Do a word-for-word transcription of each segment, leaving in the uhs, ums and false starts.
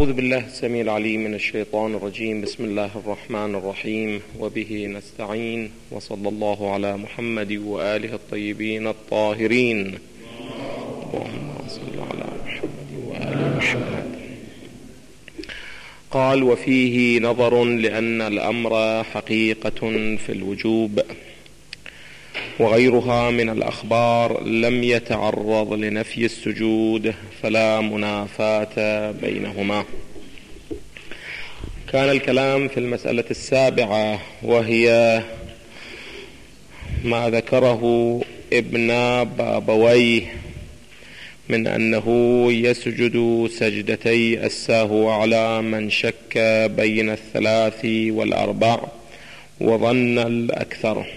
أعوذ بالله السميع العليم من الشيطان الرجيم. بسم الله الرحمن الرحيم، وبه نستعين، وصلى الله على محمد وآله الطيبين الطاهرين. اللهم صل على محمد وآل محمد. قال: وفيه نظر لأن الأمر حقيقة في الوجوب، وغيرها من الأخبار لم يتعرض لنفي السجود، فلا منافاة بينهما. كان الكلام في المسألة السابعة، وهي ما ذكره ابن بابويه من أنه يسجد سجدتي السهو على من شك بين الثلاث والأربع وظن الأكثر.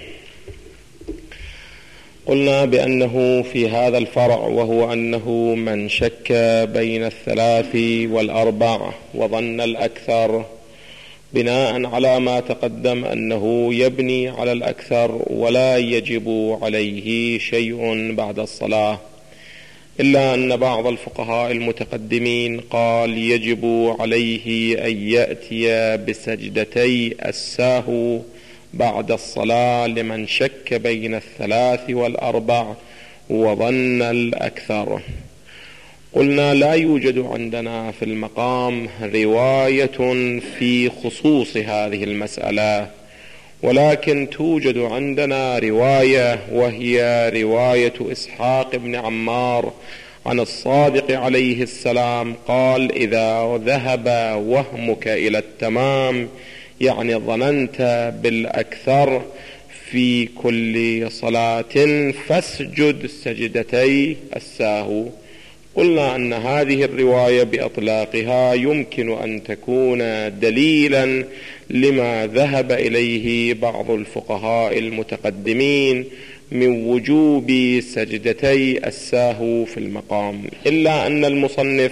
قلنا بأنه في هذا الفرع، وهو أنه من شك بين الثلاث والأربع وظن الأكثر، بناء على ما تقدم أنه يبني على الأكثر ولا يجب عليه شيء بعد الصلاة، إلا أن بعض الفقهاء المتقدمين قال يجب عليه أن يأتي بسجدتي السهو بعد الصلاة لمن شك بين الثلاث والأربع وظن الأكثر. قلنا لا يوجد عندنا في المقام رواية في خصوص هذه المسألة، ولكن توجد عندنا رواية، وهي رواية إسحاق بن عمار عن الصادق عليه السلام قال: إذا ذهب وهمك إلى التمام، يعني ظننت بالأكثر في كل صلاة، فاسجد سجدتي السهو. قلنا أن هذه الرواية بإطلاقها يمكن أن تكون دليلا لما ذهب إليه بعض الفقهاء المتقدمين من وجوب سجدتي السهو في المقام، إلا أن المصنف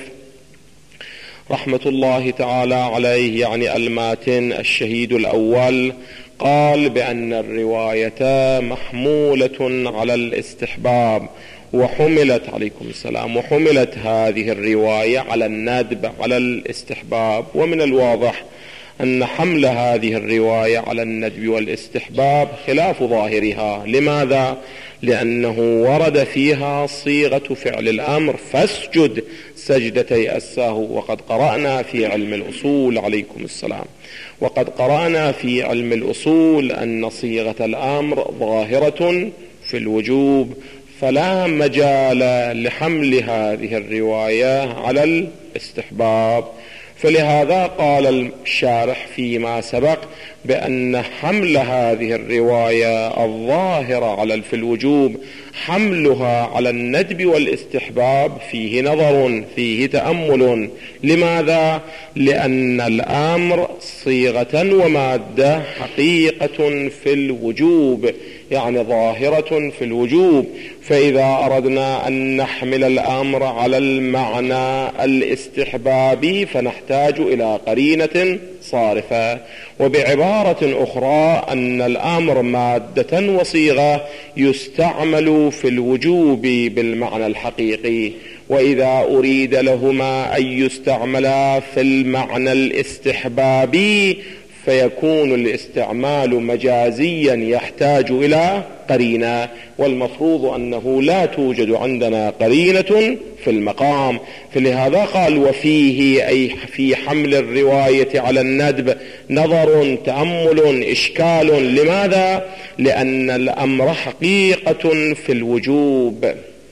رحمة الله تعالى عليه، يعني الماتن الشهيد الأول، قال بأن الرواية محمولة على الاستحباب، وحملت عليكم السلام وحملت هذه الرواية على الندب على الاستحباب. ومن الواضح أن حمل هذه الرواية على الندب والاستحباب خلاف ظاهرها. لماذا؟ لأنه ورد فيها صيغة فعل الأمر: فاسجد سجدتي السهو. وقد قرأنا في علم الأصول عليكم السلام وقد قرأنا في علم الأصول أن صيغة الأمر ظاهرة في الوجوب، فلا مجال لحمل هذه الرواية على الاستحباب. فلهذا قال الشارح فيما سبق بأن حمل هذه الرواية الظاهرة على في الوجوب حملها على الندب والاستحباب فيه نظر، فيه تأمل. لماذا؟ لأن الأمر صيغة ومادة حقيقة في الوجوب، يعني ظاهرة في الوجوب. فإذا أردنا أن نحمل الأمر على المعنى الاستحبابي فنحتاج إلى قرينة صارفة. وبعبارة أخرى أن الأمر مادة وصيغة يستعمل في الوجوب بالمعنى الحقيقي، وإذا أريد لهما أن يستعملا في المعنى الاستحبابي فيكون الاستعمال مجازيا يحتاج إلى قرينة، والمفروض أنه لا توجد عندنا قرينة في المقام. فلهذا قال: وفيه أي في حمل الرواية على الندب نظر، تأمل، إشكال. لماذا؟ لأن الأمر حقيقة في الوجوب.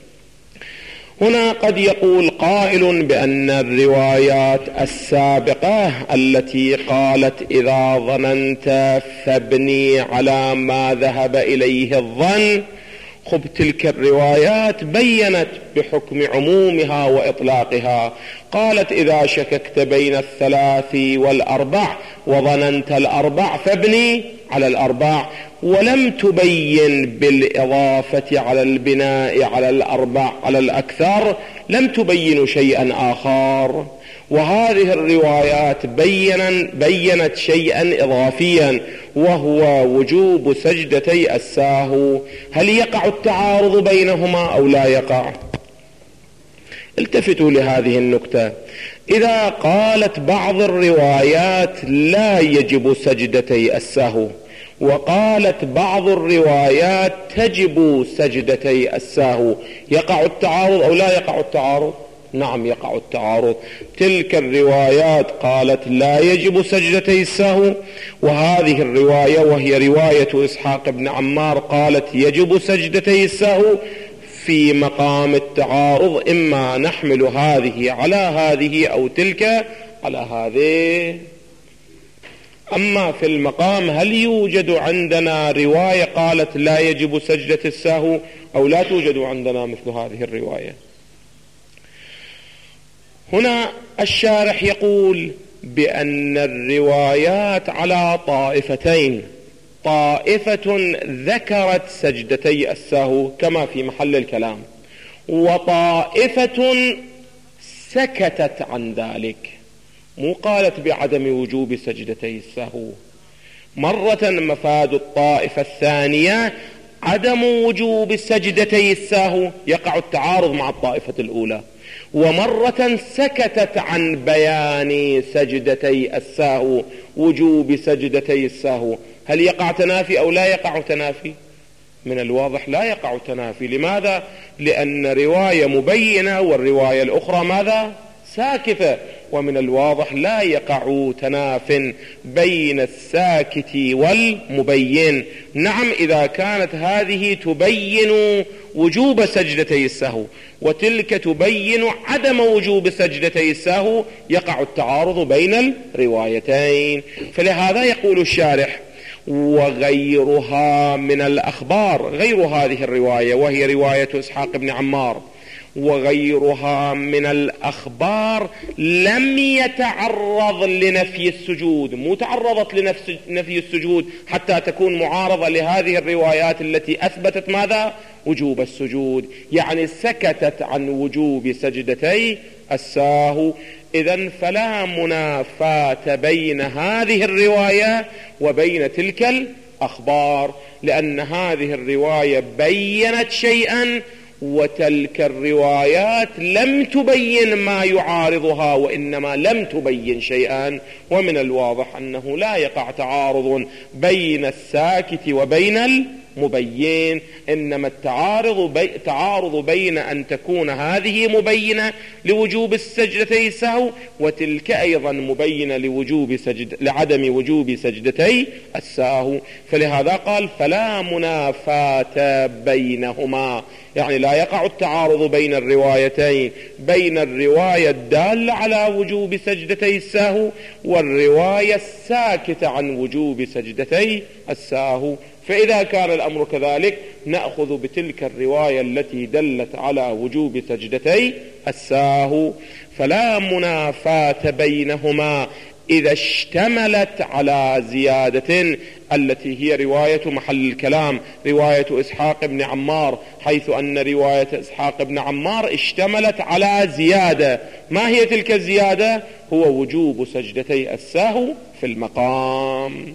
هنا قد يقول قائل بأن الروايات السابقة التي قالت إذا ظننت فابني على ما ذهب إليه الظن، خب تلك الروايات بيّنت بحكم عمومها وإطلاقها. قالت: إذا شككت بين الثلاث والأربع وظننت الأربع فابني على الأربع، ولم تبين بالإضافة على البناء على الأربع على الأكثر، لم تبين شيئا آخر. وهذه الروايات بيّن بيّنت شيئا إضافيا، وهو وجوب سجدتي السهو. هل يقع التعارض بينهما أو لا يقع؟ التفتوا لهذه النكتة. إذا قالت بعض الروايات لا يجب سجدتي السهو، وقالت بعض الروايات تجب سجدتي السهو، يقع التعارض أو لا يقع التعارض؟ نعم يقع التعارض. تلك الروايات قالت لا يجب سجدتي السهو، وهذه الرواية وهي رواية إسحاق بن عمار قالت يجب سجدتي السهو. في مقام التعارض إما نحمل هذه على هذه أو تلك على هذه. أما في المقام هل يوجد عندنا رواية قالت لا يجب سجدة السهو أو لا توجد عندنا مثل هذه الرواية؟ هنا الشارح يقول بأن الروايات على طائفتين: طائفة ذكرت سجدتي السهو كما في محل الكلام، وطائفة سكتت عن ذلك، مو قالت بعدم وجوب سجدتي السهو. مرة مفاد الطائفة الثانية عدم وجوب سجدتي السهو، يقع التعارض مع الطائفة الأولى، ومرة سكتت عن بيان سجدتي السهو، وجوب سجدتي السهو. هل يقع تنافي أو لا يقع تنافي؟ من الواضح لا يقع تنافي. لماذا؟ لأن رواية مبينة والرواية الأخرى ماذا؟ ساكتة. ومن الواضح لا يقع تناف بين الساكت والمبين. نعم إذا كانت هذه تبين وجوب سجدتي السهو وتلك تبين عدم وجوب سجدتي السهو، يقع التعارض بين الروايتين. فلهذا يقول الشارح: وغيرها من الأخبار، غير هذه الرواية وهي رواية إسحاق بن عمار، وغيرها من الأخبار لم يتعرض لنفي السجود، مو تعرضت لنفي السجود حتى تكون معارضة لهذه الروايات التي أثبتت ماذا؟ وجوب السجود، يعني سكتت عن وجوب سجدتي الساهو. إذن فلا منافاة بين هذه الرواية وبين تلك الأخبار، لأن هذه الرواية بيّنت شيئا وتلك الروايات لم تبين ما يعارضها، وإنما لم تبين شيئا. ومن الواضح أنه لا يقع تعارض بين الساكت وبين المبين، إنما التعارض بي... تعارض بين أن تكون هذه مبينة لوجوب السجدتي السهو وتلك أيضا مبينة لوجوب سجد... لعدم وجوب سجدتي السهو. فلهذا قال: فلا منافاة بينهما، يعني لا يقع التعارض بين الروايتين، بين الرواية الدالة على وجوب سجدتي السهو والرواية الساكتة عن وجوب سجدتي السهو. فإذا كان الأمر كذلك نأخذ بتلك الرواية التي دلت على وجوب سجدتي السهو. فلا منافاة بينهما إذا اشتملت على زيادة، التي هي رواية محل الكلام، رواية إسحاق بن عمار، حيث أن رواية إسحاق بن عمار اشتملت على زيادة. ما هي تلك الزيادة؟ هو وجوب سجدتي السهو في المقام.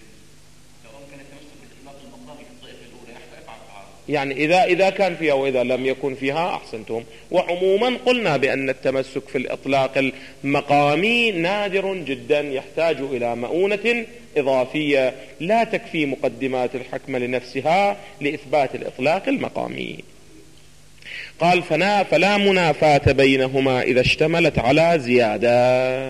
يعني إذا إذا كان فيها وإذا لم يكن فيها أحسنتم. وعموما قلنا بأن التمسك في الإطلاق المقامي نادر جدا، يحتاج إلى مؤونة إضافية، لا تكفي مقدمات الحكم لنفسها لإثبات الإطلاق المقامي. قال: فنا فلا منافاة بينهما إذا اشتملت على زيادة.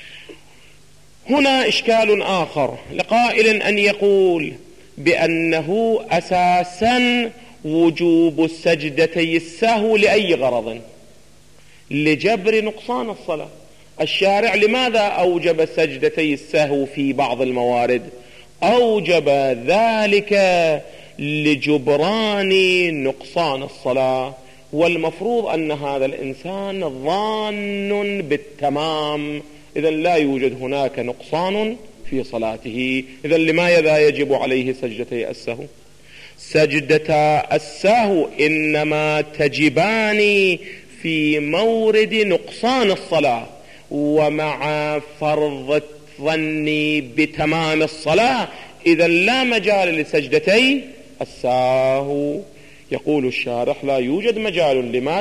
هنا إشكال آخر لقائل أن يقول بأنه أساسا وجوب السجدتي السهو لأي غرض؟ لجبر نقصان الصلاة. الشارع لماذا أوجب سجدتي السهو في بعض الموارد؟ أوجب ذلك لجبران نقصان الصلاة، والمفروض أن هذا الإنسان ظان بالتمام، إذن لا يوجد هناك نقصان في صلاته. إذن لماذا يجب عليه سجدتي السهو؟ سجدتا السهو إنما تجبان في مورد نقصان الصلاة ومع فرض الظن بتمام الصلاة، إذن لا مجال لسجدتي السهو. يقول الشارح: لا يوجد مجال. لماذا؟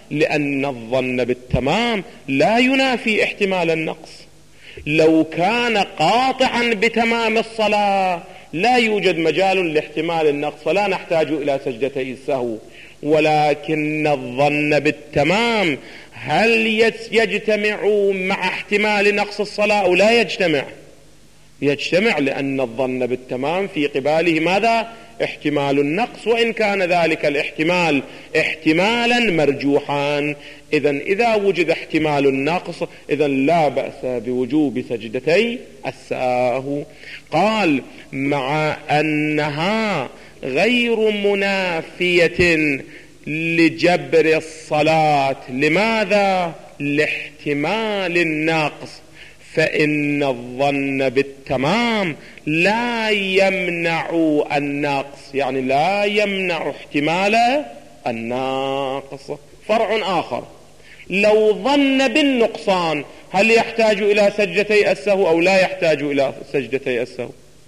لأن الظن بالتمام لا ينافي احتمال النقص. لو كان قاطعا بتمام الصلاة لا يوجد مجال لاحتمال النقص، فلا نحتاج إلى سجدتي السهو. ولكن الظن بالتمام هل يجتمع مع احتمال نقص الصلاة أو لا يجتمع؟ يجتمع، لأن الظن بالتمام في قباله ماذا؟ احتمال النقص، وإن كان ذلك الاحتمال احتمالا مرجوحا. إذن إذا وجد احتمال النقص إذن لا بأس بوجوب سجدتي السهو. قال مع أنها غير منافية لجبر الصلاة. لماذا؟ لاحتمال النقص، فإن الظن بالتمام لا يمنع النقص، يعني لا يمنع احتمال النقص. فرع آخر، لو ظن بالنقصان هل يحتاج إلى سجدتي السهو أو لا يحتاج إلى سجدتي السهو؟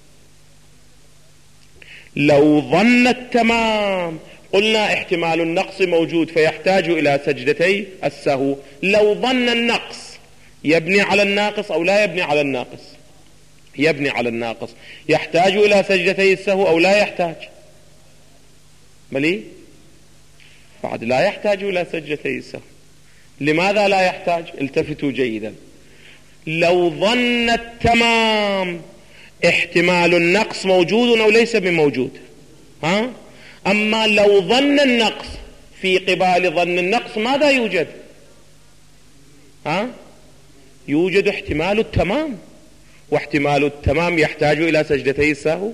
لو ظن التمام قلنا احتمال النقص موجود فيحتاج إلى سجدتي السهو. لو ظن النقص يبني على الناقص أو لا يبني على الناقص؟ يبني على الناقص، يحتاج إلى سجدتي السهو أو لا يحتاج؟ ملي بعد لا يحتاج إلى سجدتي السهو. لماذا لا يحتاج؟ التفتوا جيدا. لو ظن التمام احتمال النقص موجود أو ليس بموجود؟ ها؟ أما لو ظن النقص في قبال ظن النقص ماذا يوجد؟ ها؟ يوجد احتمال التمام، واحتمال التمام يحتاج إلى سجدتي السهو.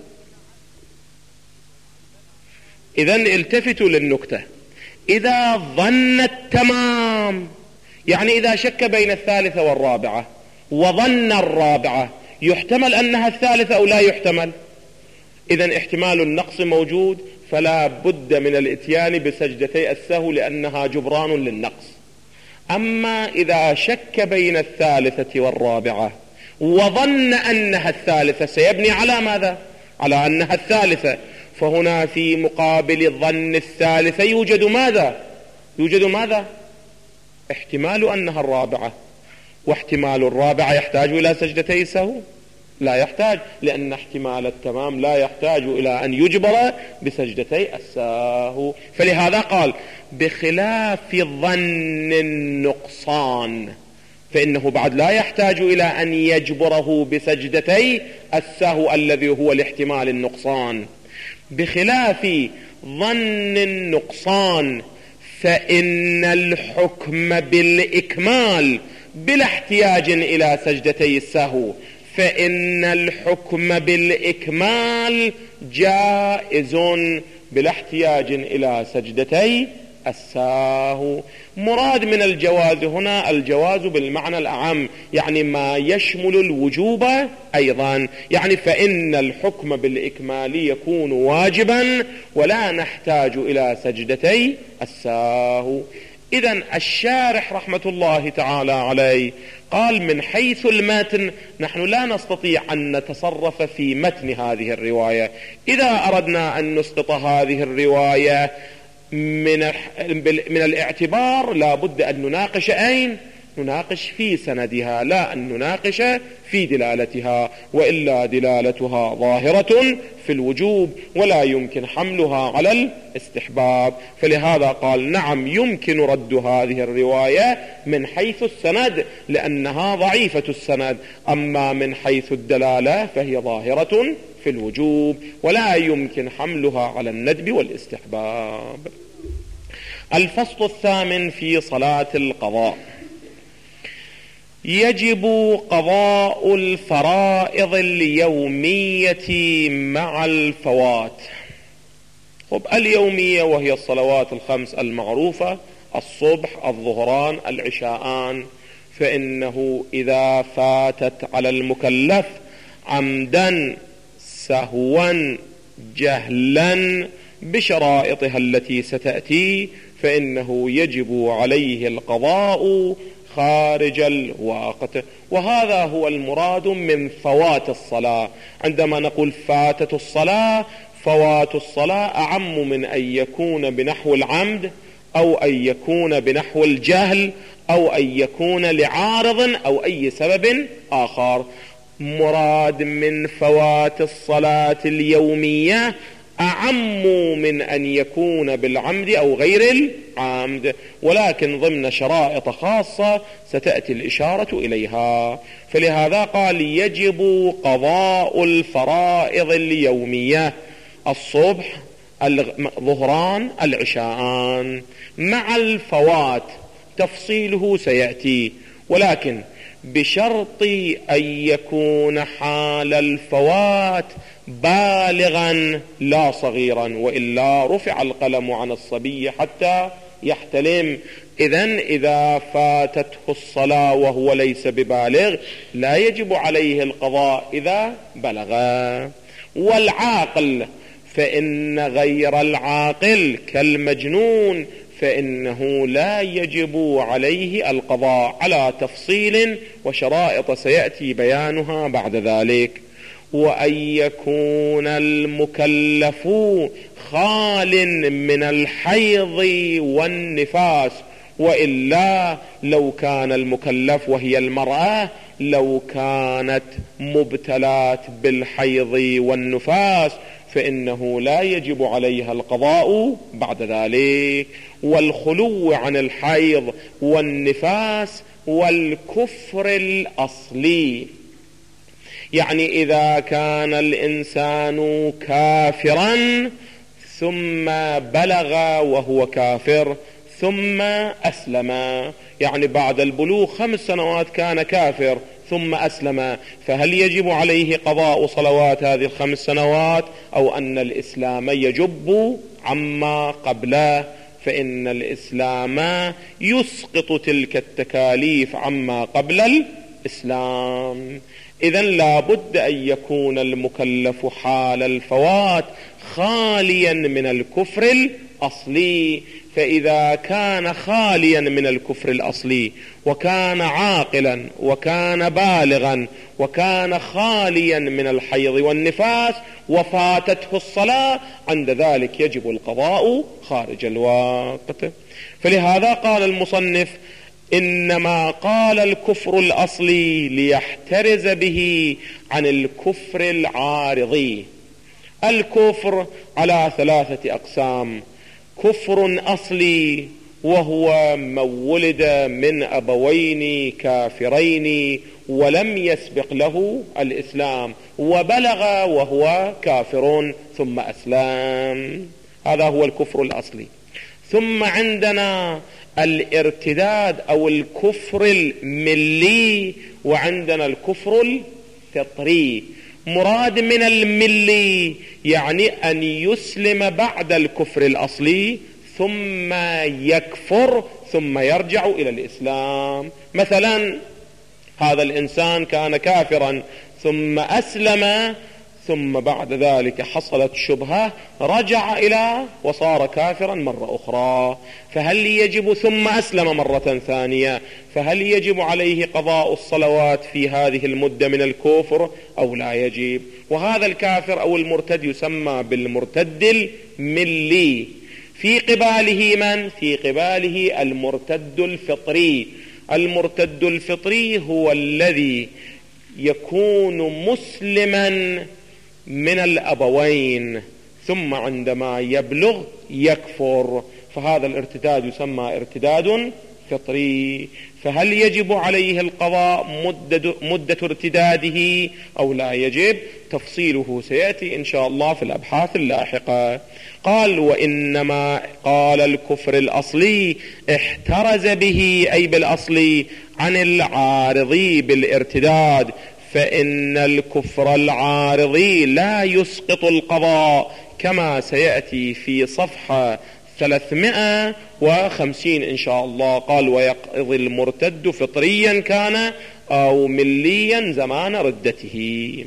إذن التفتوا للنكتة. إذا ظن التمام يعني إذا شك بين الثالثة والرابعة وظن الرابعة، يحتمل أنها الثالثة أو لا يحتمل؟ إذن احتمال النقص موجود، فلا بد من الاتيان بسجدتي السهو لأنها جبران للنقص. أما إذا شك بين الثالثة والرابعة وظن أنها الثالثة سيبني على ماذا؟ على أنها الثالثة، فهنا في مقابل الظن الثالثة يوجد ماذا؟ يوجد ماذا؟ احتمال أنها الرابعة، واحتمال الرابعة يحتاج إلى سجدتي سهو؟ لا يحتاج، لأن احتمال التمام لا يحتاج إلى أن يجبر بسجدتي السهو. فلهذا قال بخلاف ظن النقصان، فإنه بعد لا يحتاج إلى أن يجبره بسجدتي السهو الذي هو الاحتمال النقصان. بخلاف ظن النقصان فإن الحكم بالإكمال بلا احتياج إلى سجدتي السهو، فإن الحكم بالإكمال جائز بلا احتياج إلى سجدتي السهو. مراد من الجواز هنا الجواز بالمعنى الأعم، يعني ما يشمل الوجوب أيضا، يعني فإن الحكم بالإكمال يكون واجبا ولا نحتاج إلى سجدتي السهو. إذن الشارح رحمة الله تعالى عليه قال من حيث المتن نحن لا نستطيع أن نتصرف في متن هذه الرواية. إذا أردنا أن نسقط هذه الرواية من من الاعتبار لا بد أن نناقش أين؟ نناقش في سندها، لا أن نناقش في دلالتها، وإلا دلالتها ظاهرة في الوجوب ولا يمكن حملها على الاستحباب. فلهذا قال نعم يمكن رد هذه الرواية من حيث السند لأنها ضعيفة السند، أما من حيث الدلالة فهي ظاهرة في الوجوب ولا يمكن حملها على الندب والاستحباب. الفصل الثامن في صلاة القضاء. يجب قضاء الفرائض اليومية مع الفوات. طب اليومية وهي الصلوات الخمس المعروفة، الصبح، الظهران، العشاءان، فإنه إذا فاتت على المكلف عمدا سهوا جهلا بشرائطها التي ستأتي فإنه يجب عليه القضاء خارج الوقت. وهذا هو المراد من فوات الصلاة. عندما نقول فاتت الصلاة، فوات الصلاة أعم من أن يكون بنحو العمد أو أن يكون بنحو الجهل أو أن يكون لعارض أو أي سبب آخر. مراد من فوات الصلاة اليومية أعم من أن يكون بالعمد أو غير العمد، ولكن ضمن شرائط خاصة ستأتي الإشارة إليها. فلهذا قال يجب قضاء الفرائض اليومية: الصبح، الظهران، العشاءان، مع الفوات تفصيله سيأتي، ولكن بشرط أن يكون حال الفوات بالغا لا صغيرا، وإلا رفع القلم عن الصبي حتى يحتلم. إذن إذا فاتته الصلاة وهو ليس ببالغ لا يجب عليه القضاء إذا بلغ. والعاقل فإن غير العاقل كالمجنون فإنه لا يجب عليه القضاء على تفصيل وشرائط سيأتي بيانها بعد ذلك. وأن يكون المكلف خال من الحيض والنفاس، وإلا لو كان المكلف وهي المرأة لو كانت مبتلات بالحيض والنفاس فإنه لا يجب عليها القضاء بعد ذلك. والخلو عن الحيض والنفاس والكفر الأصلي، يعني إذا كان الإنسان كافرا ثم بلغ وهو كافر ثم أسلم، يعني بعد البلوغ خمس سنوات كان كافر ثم أسلم، فهل يجب عليه قضاء صلوات هذه الخمس سنوات أو أن الإسلام يجب عما قبله؟ فإن الإسلام يسقط تلك التكاليف عما قبل الإسلام. إذن لا بد أن يكون المكلف حال الفوات خاليا من الكفر الأصلي. فإذا كان خاليا من الكفر الأصلي وكان عاقلا وكان بالغا وكان خاليا من الحيض والنفاس وفاتته الصلاة، عند ذلك يجب القضاء خارج الوقت. فلهذا قال المصنف إنما قال الكفر الأصلي ليحترز به عن الكفر العارضي. الكفر على ثلاثة أقسام: كفر أصلي وهو من ولد من أبوين كافرين ولم يسبق له الإسلام وبلغ وهو كافر ثم أسلم، هذا هو الكفر الأصلي. ثم عندنا الارتداد أو الكفر الملي، وعندنا الكفر الفطري. مراد من الملي يعني أن يسلم بعد الكفر الأصلي ثم يكفر ثم يرجع إلى الإسلام. مثلا هذا الإنسان كان كافرا ثم أسلم ثم بعد ذلك حصلت شبهة رجع إلى وصار كافرا مرة أخرى، فهل يجب ثم أسلم مرة ثانية فهل يجب عليه قضاء الصلوات في هذه المدة من الكفر أو لا يجب؟ وهذا الكافر أو المرتد يسمى بالمرتد الملي. في قباله من؟ في قباله المرتد الفطري. المرتد الفطري هو الذي يكون مسلما من الأبوين ثم عندما يبلغ يكفر، فهذا الارتداد يسمى ارتداد فطري. فهل يجب عليه القضاء مدة, مدة ارتداده أو لا يجب؟ تفصيله سيأتي إن شاء الله في الأبحاث اللاحقة. قال وإنما قال الكفر الأصلي احترز به أي بالأصلي عن العارضي بالارتداد، فإن الكفر العارضي لا يسقط القضاء كما سيأتي في صفحة ثلاثمائة وخمسين إن شاء الله. قال ويقضي المرتد فطريا كان أو مليا زمان ردته.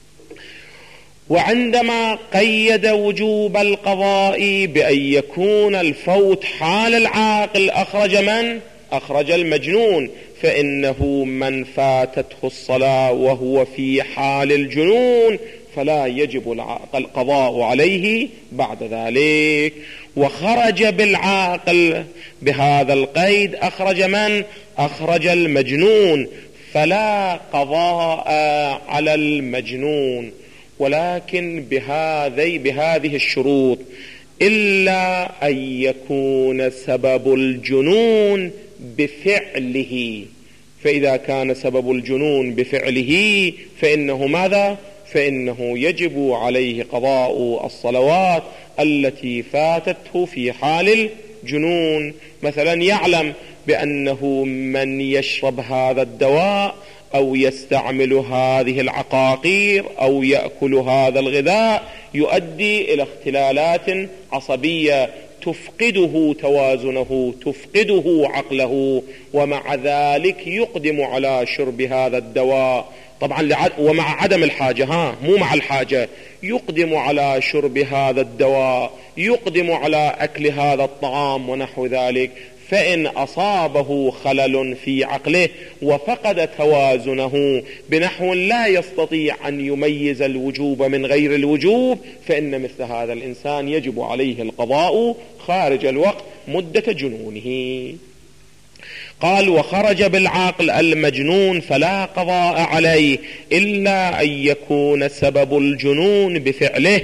وعندما قيد وجوب القضاء بأن يكون الفوت حال العاقل أخرج من؟ أخرج المجنون، فإنه من فاتته الصلاة وهو في حال الجنون فلا يجب القضاء عليه بعد ذلك. وخرج بالعاقل بهذا القيد، أخرج من؟ أخرج المجنون، فلا قضاء على المجنون، ولكن بهذه بهذه الشروط: إلا أن يكون سبب الجنون بفعله. فإذا كان سبب الجنون بفعله فإنه ماذا؟ فإنه يجب عليه قضاء الصلوات التي فاتته في حال الجنون. مثلا يعلم بأنه من يشرب هذا الدواء أو يستعمل هذه العقاقير أو يأكل هذا الغذاء يؤدي إلى اختلالات عصبية تفقده توازنه، تفقده عقله، ومع ذلك يقدم على شرب هذا الدواء، طبعا ومع عدم الحاجة، ها مو مع الحاجة، يقدم على شرب هذا الدواء، يقدم على أكل هذا الطعام ونحو ذلك. فإن أصابه خلل في عقله وفقد توازنه بنحو لا يستطيع أن يميز الوجوب من غير الوجوب، فإن مثل هذا الإنسان يجب عليه القضاء خارج الوقت مدة جنونه. قال: وخرج بالعقل المجنون فلا قضاء عليه إلا أن يكون سبب الجنون بفعله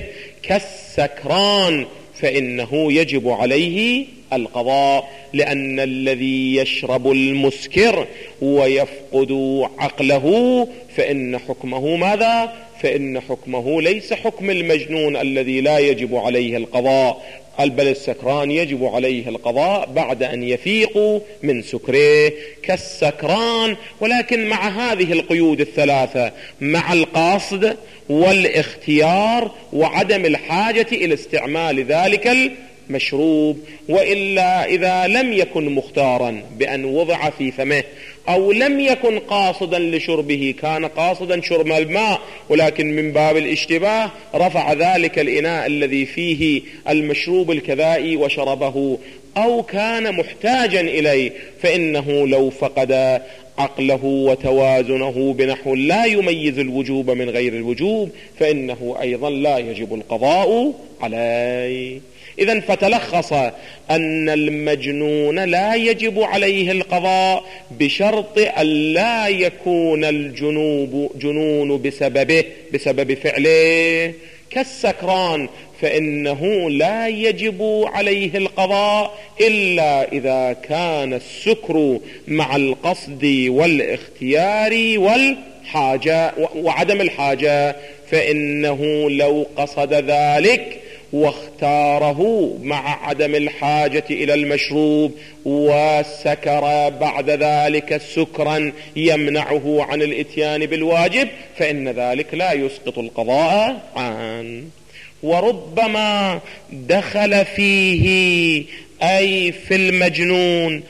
كالسكران، فإنه يجب عليه القضاء، لأن الذي يشرب المسكر ويفقد عقله فإن حكمه ماذا؟ فإن حكمه ليس حكم المجنون الذي لا يجب عليه القضاء، بل السكران يجب عليه القضاء بعد أن يفيق من سكره كالسكران، ولكن مع هذه القيود الثلاثة: مع القصد والاختيار وعدم الحاجة إلى استعمال ذلك المشروب. وإلا إذا لم يكن مختارا بأن وضع في فمه أو لم يكن قاصدا لشربه، كان قاصدا شرب الماء ولكن من باب الاشتباه رفع ذلك الإناء الذي فيه المشروب الكذائي وشربه، أو كان محتاجا إليه، فإنه لو فقد عقله وتوازنه بنحو لا يميز الوجوب من غير الوجوب فإنه أيضا لا يجب القضاء عليه. إذن فتلخص أن المجنون لا يجب عليه القضاء بشرط أن لا يكون الجنوب جنون بسببه بسبب فعله، كالسكران فإنه لا يجب عليه القضاء إلا إذا كان السكر مع القصد والاختيار والحاجة وعدم الحاجة، فإنه لو قصد ذلك واختاره مع عدم الحاجة إلى المشروب وسكر بعد ذلك سكرا يمنعه عن الاتيان بالواجب، فإن ذلك لا يسقط القضاء عنه. وربما دخل فيه أي في المجنون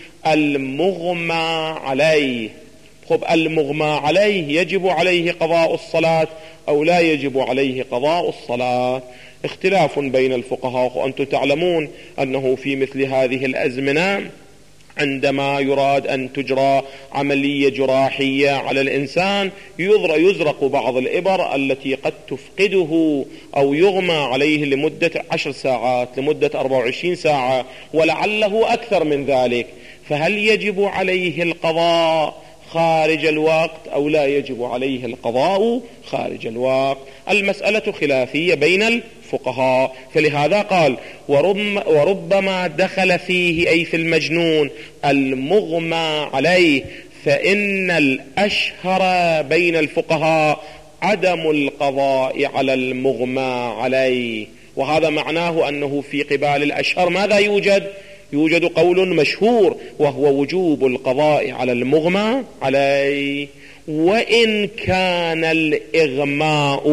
المغمى عليه. خب المغمى عليه يجب عليه قضاء الصلاة أو لا يجب عليه قضاء الصلاة؟ اختلاف بين الفقهاء، وأنتم تعلمون أنه في مثل هذه الأزمنة عندما يراد أن تجرى عملية جراحية على الإنسان يزرق بعض الإبر التي قد تفقده أو يغمى عليه لمدة عشر ساعات، لمدة أربع وعشرين ساعة، ولعله أكثر من ذلك، فهل يجب عليه القضاء خارج الوقت أو لا يجب عليه القضاء خارج الوقت؟ المسألة خلافية بين الفقهاء، فلهذا قال وربما دخل فيه أي في المجنون المغمى عليه، فإن الأشهر بين الفقهاء عدم القضاء على المغمى عليه. وهذا معناه أنه في قبال الأشهر ماذا يوجد؟ يوجد قول مشهور وهو وجوب القضاء على المغمى عليه، وإن كان الإغماء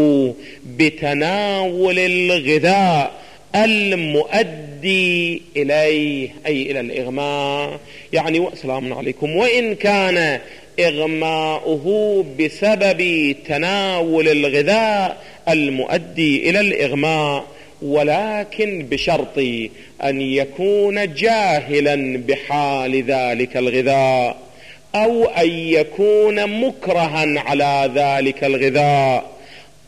بتناول الغذاء المؤدي إليه، أي إلى الإغماء، يعني السلام عليكم، وإن كان إغماؤه بسبب تناول الغذاء المؤدي إلى الإغماء، ولكن بشرط أن يكون جاهلا بحال ذلك الغذاء، أو أن يكون مكرها على ذلك الغذاء،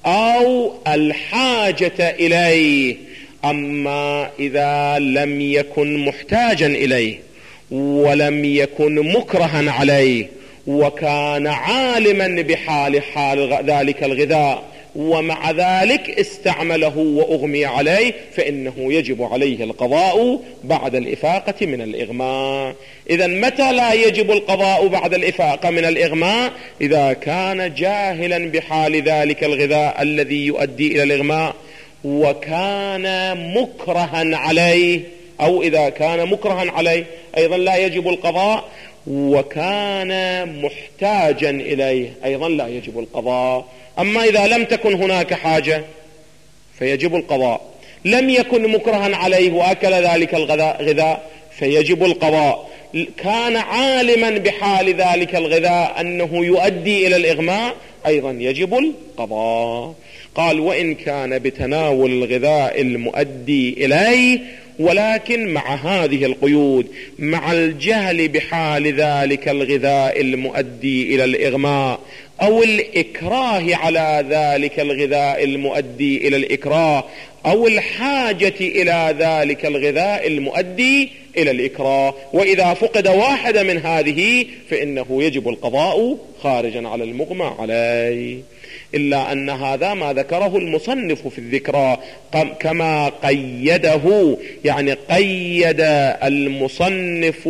أو الحاجة إليه. أما إذا لم يكن محتاجا إليه ولم يكن مكرها عليه وكان عالما بحال حال ذلك الغذاء ومع ذلك استعمله وأغمي عليه، فإنه يجب عليه القضاء بعد الإفاقة من الإغماء. إذن متى لا يجب القضاء بعد الإفاقة من الإغماء؟ إذا كان جاهلا بحال ذلك الغذاء الذي يؤدي إلى الإغماء وكان مكرها عليه، أو إذا كان مكرها عليه أيضا لا يجب القضاء، وكان محتاجا إليه أيضا لا يجب القضاء. أما إذا لم تكن هناك حاجة فيجب القضاء، لم يكن مكرها عليه وأكل ذلك الغذاء فيجب القضاء، كان عالما بحال ذلك الغذاء أنه يؤدي إلى الإغماء أيضا يجب القضاء. قال: وإن كان بتناول الغذاء المؤدي إليه، ولكن مع هذه القيود، مع الجهل بحال ذلك الغذاء المؤدي إلى الإغماء أو الإكراه على ذلك الغذاء المؤدي إلى الإكراه أو الحاجة إلى ذلك الغذاء المؤدي إلى الإكراه. وإذا فقد واحدة من هذه فإنه يجب القضاء خارجا على المغمى عليه. إلا أن هذا ما ذكره المصنف في الذكرى كما قيده، يعني قيد المصنف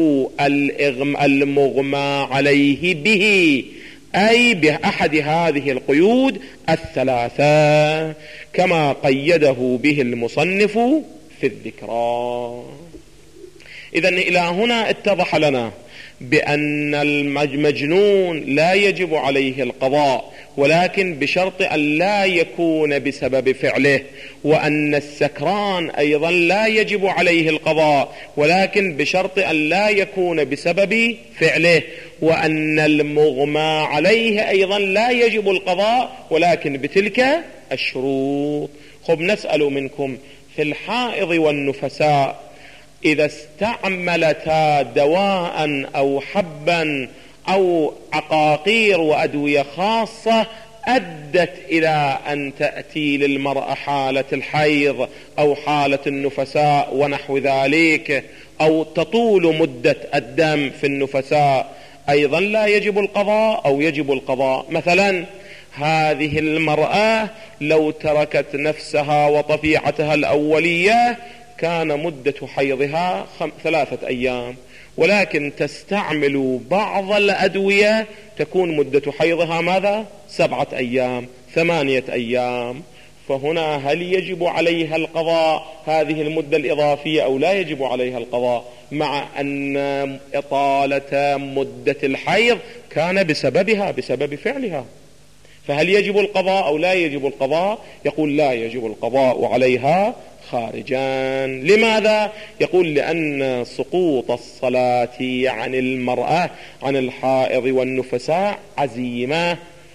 المغمى عليه به، أي بأحد هذه القيود الثلاثة كما قيده به المصنف في الذكرى. إذن إلى هنا اتضح لنا بأن المجنون لا يجب عليه القضاء، ولكن بشرط أن لا يكون بسبب فعله، وأن السكران أيضا لا يجب عليه القضاء، ولكن بشرط أن لا يكون بسبب فعله، وأن المغمى عليه أيضا لا يجب القضاء ولكن بتلك الشروط. خب نسأل منكم: في الحائض والنفساء إذا استعملتا دواء أو حبا أو عقاقير وأدوية خاصة أدت إلى أن تأتي للمرأة حالة الحيض أو حالة النفساء ونحو ذلك، أو تطول مدة الدم في النفساء، أيضا لا يجب القضاء أو يجب القضاء. مثلا هذه المرأة لو تركت نفسها وطبيعتها الأولية كان مدة حيضها ثلاثة أيام، ولكن تستعمل بعض الأدوية تكون مدة حيضها ماذا؟ سبعة أيام، ثمانية أيام. فهنا هل يجب عليها القضاء هذه المدة الإضافية أو لا يجب عليها القضاء، مع أن إطالة مدة الحيض كان بسببها بسبب فعلها؟ فهل يجب القضاء أو لا يجب القضاء؟ يقول: لا يجب القضاء عليها خارجا. لماذا؟ يقول: لأن سقوط الصلاة عن المرأة عن الحائض والنفساء عزيمة،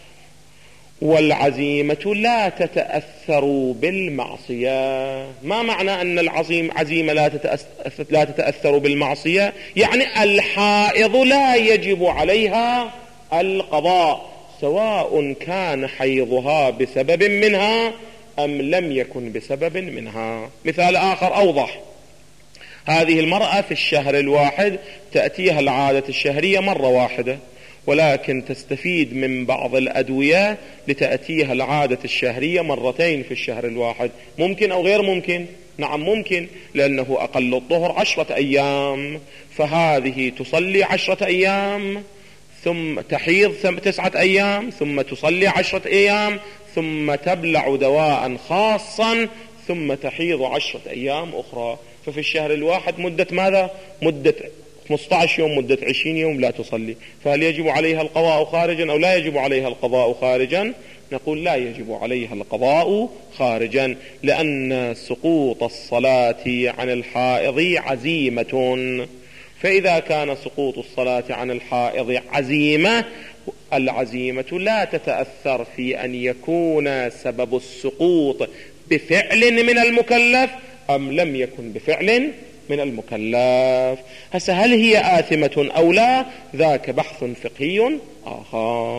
والعزيمة لا تتأثر بالمعصية. ما معنى أن العزيم عزيمة لا تتأثر, لا تتأثر بالمعصية؟ يعني الحائض لا يجب عليها القضاء سواء كان حيضها بسبب منها أم لم يكن بسبب منها. مثال آخر أوضح: هذه المرأة في الشهر الواحد تأتيها العادة الشهرية مرة واحدة، ولكن تستفيد من بعض الأدوية لتأتيها العادة الشهرية مرتين في الشهر الواحد. ممكن أو غير ممكن؟ نعم ممكن، لأنه أقل الظهر عشرة أيام، فهذه تصلي عشرة أيام ثم تحيض تسعة أيام ثم تصلي عشرة أيام ثم تبلع دواء خاصا ثم تحيض عشرة أيام أخرى. ففي الشهر الواحد مدة ماذا؟ مدة خمسة عشر يوم، مدة عشرين يوم لا تصلي. فهل يجب عليها القضاء خارجا أو لا يجب عليها القضاء خارجا؟ نقول: لا يجب عليها القضاء خارجا، لأن سقوط الصلاة عن الحائض عزيمة. فإذا كان سقوط الصلاة عن الحائض عزيمة، العزيمة لا تتأثر في أن يكون سبب السقوط بفعل من المكلف أم لم يكن بفعل من المكلف. هسه هل هي آثمة أو لا؟ ذاك بحث فقهي آخر.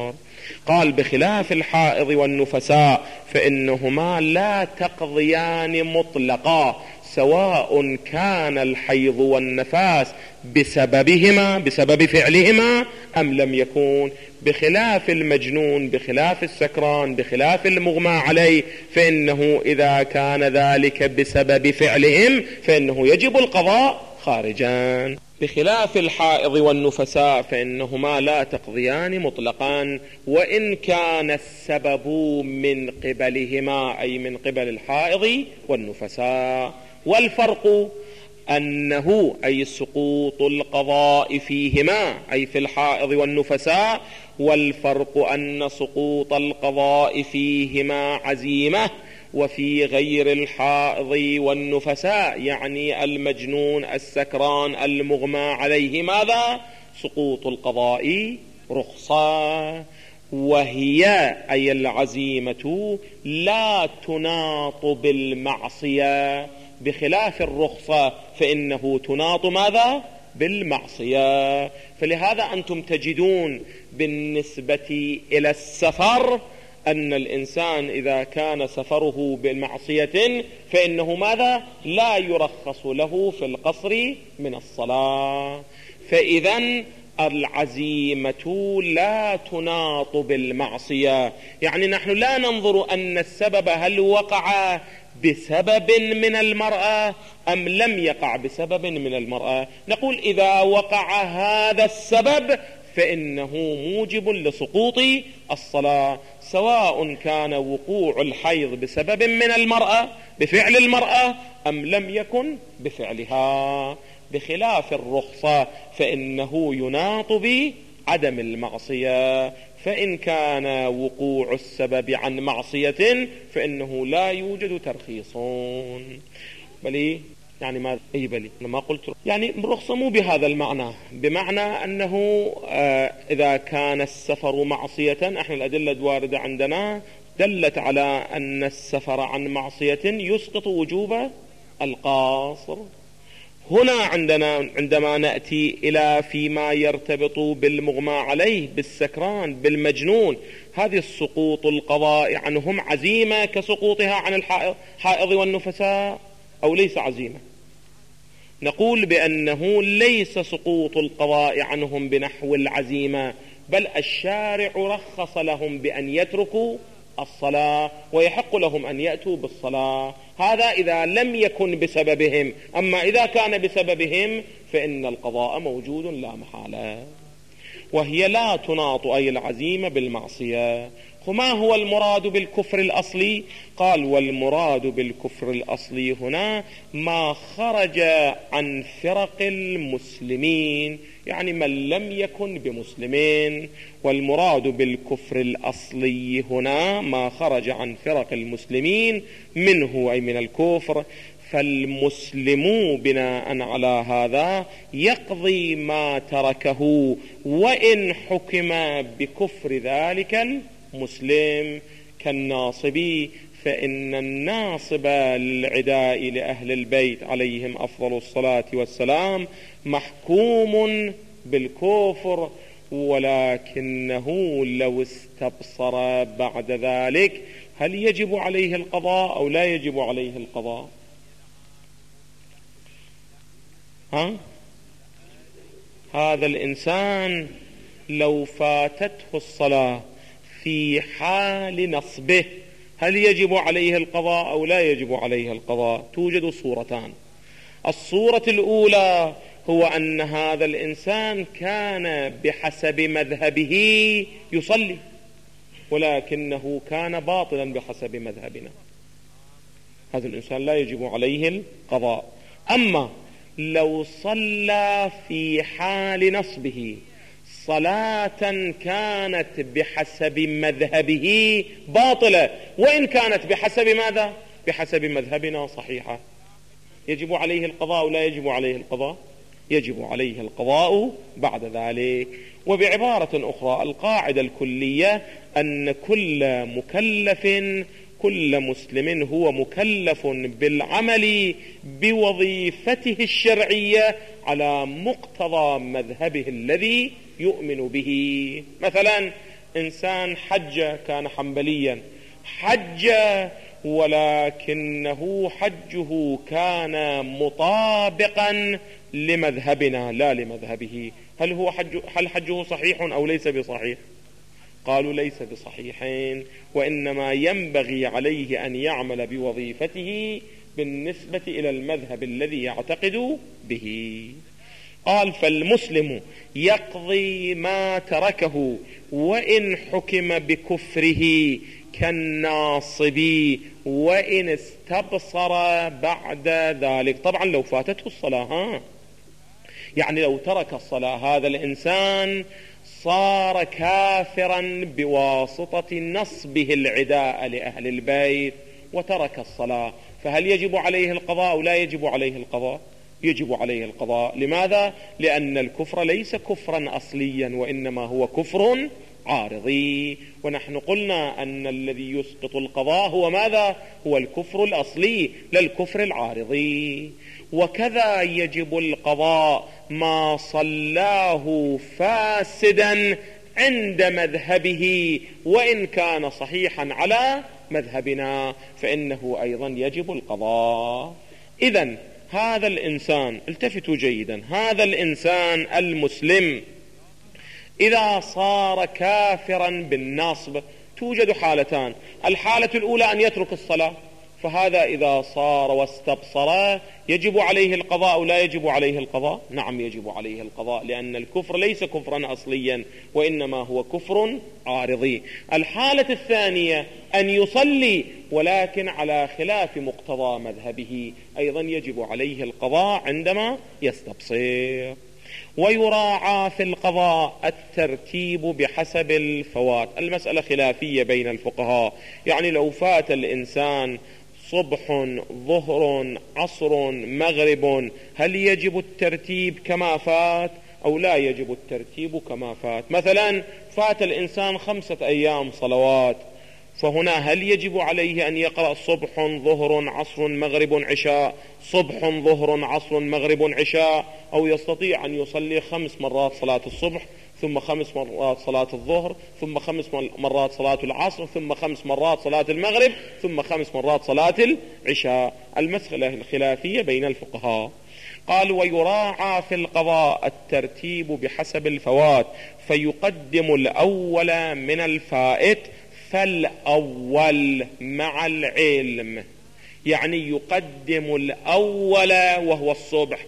قال بخلاف الحائض والنفساء فإنهما لا تقضيان مطلقا، سواء كان الحيض والنفاس بسببهما بسبب فعلهما أم لم يكون. بخلاف المجنون، بخلاف السكران، بخلاف المغمى عليه، فإنه إذا كان ذلك بسبب فعلهم فإنه يجب القضاء خارجا. بخلاف الحائض والنفساء فإنهما لا تقضيان مطلقا، وإن كان السبب من قبلهما أي من قبل الحائض والنفساء. والفرق أنه أي سقوط القضاء فيهما أي في الحائض والنفساء، والفرق أن سقوط القضاء فيهما عزيمة، وفي غير الحائض والنفساء يعني المجنون السكران المغمى عليه ماذا؟ سقوط القضاء رخصة، وهي أي العزيمة لا تناط بالمعصية، بخلاف الرخصة فإنه تناط ماذا؟ بالمعصية. فلهذا أنتم تجدون بالنسبة إلى السفر أن الإنسان إذا كان سفره بالمعصية فإنه ماذا؟ لا يرخص له في القصر من الصلاة. فإذا العزيمة لا تناط بالمعصية، يعني نحن لا ننظر أن السبب هل وقع بسبب من المرأة أم لم يقع بسبب من المرأة، نقول إذا وقع هذا السبب فإنه موجب لسقوط الصلاة، سواء كان وقوع الحيض بسبب من المرأة بفعل المرأة أم لم يكن بفعلها. بخلاف الرخصة فإنه يناط بعدم المعصية، فإن كان وقوع السبب عن معصية فإنه لا يوجد ترخيص. بلي يعني ما أي بلي أنا ما قلت يعني الرخصة مو بهذا المعنى، بمعنى أنه آه إذا كان السفر معصية، احنا الأدلة الواردة عندنا دلت على أن السفر عن معصية يسقط وجوب القاصر. هنا عندنا عندما نأتي إلى فيما يرتبط بالمغمى عليه بالسكران بالمجنون، هذه السقوط القضاء عنهم عزيمة كسقوطها عن الحائض والنفساء أو ليس عزيمة؟ نقول بأنه ليس سقوط القضاء عنهم بنحو العزيمة، بل الشارع رخص لهم بأن يتركوا الصلاة ويحق لهم أن يأتوا بالصلاة، هذا إذا لم يكن بسببهم. أما إذا كان بسببهم فإن القضاء موجود لا محالة. وهي لا تناط أي العزيمة بالمعصية. وما هو المراد بالكفر الأصلي؟ قال والمراد بالكفر الأصلي هنا ما خرج عن فرق المسلمين، يعني من لم يكن بمسلمين. والمراد بالكفر الأصلي هنا ما خرج عن فرق المسلمين منه أي من الكفر. فالمسلم بناء على هذا يقضي ما تركه وإن حكم بكفر ذلك المسلم، كالناصبي، فإن الناصب للعداء لأهل البيت عليهم أفضل الصلاة والسلام محكوم بالكفر، ولكنه لو استبصر بعد ذلك هل يجب عليه القضاء أو لا يجب عليه القضاء؟ ها؟ هذا الإنسان لو فاتته الصلاة في حال نصبه هل يجب عليه القضاء أو لا يجب عليه القضاء؟ توجد صورتان. الصورة الأولى هو أن هذا الإنسان كان بحسب مذهبه يصلي، ولكنه كان باطلا بحسب مذهبنا، هذا الإنسان لا يجب عليه القضاء. أما لو صلى في حال نصبه صلاة كانت بحسب مذهبه باطلة وإن كانت بحسب ماذا؟ بحسب مذهبنا صحيحة، يجب عليه القضاء ولا يجب عليه القضاء؟ يجب عليه القضاء بعد ذلك. وبعبارة أخرى القاعدة الكلية أن كل مكلف كل مسلم هو مكلف بالعمل بوظيفته الشرعية على مقتضى مذهبه الذي يؤمن به. مثلا إنسان حج كان حنبليا، حج ولكنه حجه كان مطابقا لمذهبنا لا لمذهبه، هل هو حج هل حجه صحيح أو ليس بصحيح؟ قالوا ليس بصحيحين، وإنما ينبغي عليه أن يعمل بوظيفته بالنسبة إلى المذهب الذي يعتقد به. قال فالمسلم يقضي ما تركه وإن حكم بكفره كالناصب وإن استبصر بعد ذلك. طبعا لو فاتته الصلاة، ها يعني لو ترك الصلاة هذا الإنسان صار كافرا بواسطة نصبه العداء لأهل البيت وترك الصلاة، فهل يجب عليه القضاء أو لا يجب عليه القضاء؟ يجب عليه القضاء. لماذا؟ لأن الكفر ليس كفرا أصليا وإنما هو كفر عارضي، ونحن قلنا أن الذي يسقط القضاء هو ماذا؟ هو الكفر الأصلي لا الكفر العارضي. وكذا يجب القضاء ما صلاه فاسدا عند مذهبه وإن كان صحيحا على مذهبنا فإنه أيضا يجب القضاء. إذن هذا الإنسان، التفتوا جيدا، هذا الإنسان المسلم إذا صار كافرا بالنصب توجد حالتان. الحالة الأولى أن يترك الصلاة، فهذا إذا صار واستبصر يجب عليه القضاء أو لا يجب عليه القضاء؟ نعم يجب عليه القضاء، لأن الكفر ليس كفرا أصليا وإنما هو كفر عارضي. الحالة الثانية أن يصلي ولكن على خلاف مقتضى مذهبه، أيضا يجب عليه القضاء عندما يستبصر. ويراعى في القضاء الترتيب بحسب الفوات. المسألة خلافية بين الفقهاء، يعني لو فات الإنسان صبح ظهر عصر مغرب هل يجب الترتيب كما فات أو لا يجب الترتيب كما فات؟ مثلا فات الإنسان خمسة أيام صلوات، فهنا هل يجب عليه أن يقرأ صبح ظهر عصر مغرب عشاء صبح ظهر عصر مغرب عشاء، أو يستطيع أن يصلي خمس مرات صلاة الصبح ثم خمس مرات صلاة الظهر ثم خمس مرات صلاة العصر ثم خمس مرات صلاة المغرب ثم خمس مرات صلاة العشاء؟ المسألة الخلافية بين الفقهاء. قال ويراعى في القضاء الترتيب بحسب الفوات فيقدم الأول من الفائت فالأول مع العلم، يعني يقدم الأول وهو الصبح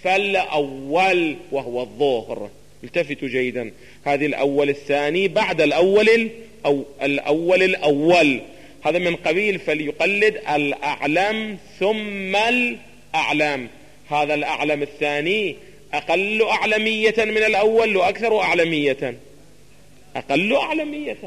فالأول وهو الظهر. التفتوا جيدا، هذه الأول الثاني بعد الأول أو الأول الأول، هذا من قبيل فليقلد الأعلم ثم الأعلم. هذا الأعلم الثاني أقل أعلمية من الأول وأكثر أعلمية، أقل أعلمية.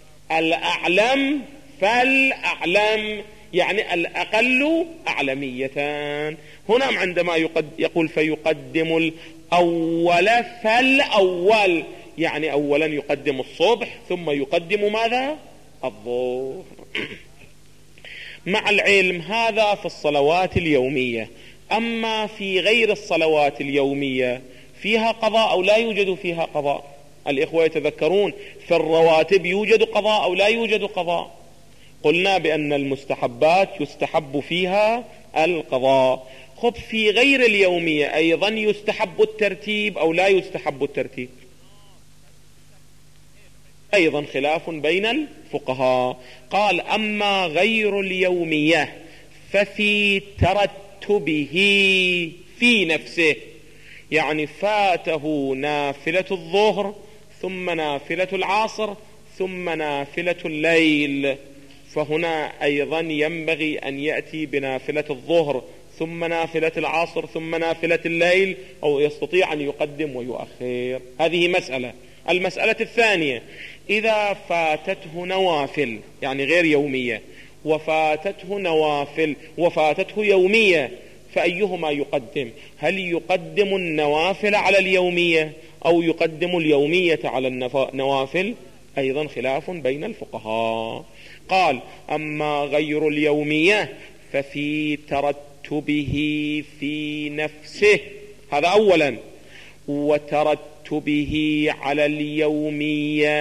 الأعلم فالأعلم يعني الأقل أعلمية. هنا عندما يقول فيقدم الأول فالأول، يعني أولا يقدم الصبح ثم يقدم ماذا؟ الظهر. مع العلم هذا في الصلوات اليومية. أما في غير الصلوات اليومية فيها قضاء أو لا يوجد فيها قضاء؟ الإخوة يتذكرون في الرواتب يوجد قضاء أو لا يوجد قضاء؟ قلنا بأن المستحبات يستحب فيها القضاء. خب في غير اليومية أيضا يستحب الترتيب أو لا يستحب الترتيب؟ أيضا خلاف بين الفقهاء. قال أما غير اليومية ففي ترتبه في نفسه، يعني فاته نافلة الظهر ثم نافلة العصر ثم نافلة الليل، فهنا أيضا ينبغي أن يأتي بنافلة الظهر ثم نافلة العصر ثم نافلة الليل، أو يستطيع أن يقدم ويؤخر. هذه مسألة. المسألة الثانية إذا فاتته نوافل يعني غير يومية وفاتته نوافل وفاتته يومية فأيهما يقدم؟ هل يقدم النوافل على اليومية أو يقدم اليومية على النوافل؟ أيضا خلاف بين الفقهاء. قال أما غير اليومية ففي ترتبه في نفسه، هذا أولا، وترتبه على اليومية